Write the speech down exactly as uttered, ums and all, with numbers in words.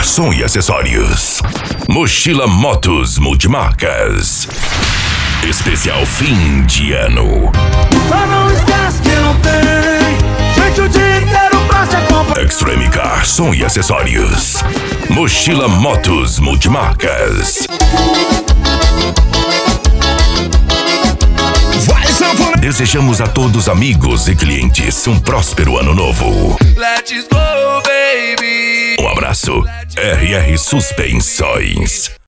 Car Som e Acessórios. Mochila Motos Multimarcas. Especial fim de ano. Só não esquece que não tem gente o dia inteiro pra se acompanhar. Extreme Car Som e Acessórios. Mochila Motos Multimarcas. Desejamos a todos amigos e clientes um próspero ano novo. Let's go, baby. Um abraço, R R Suspensões.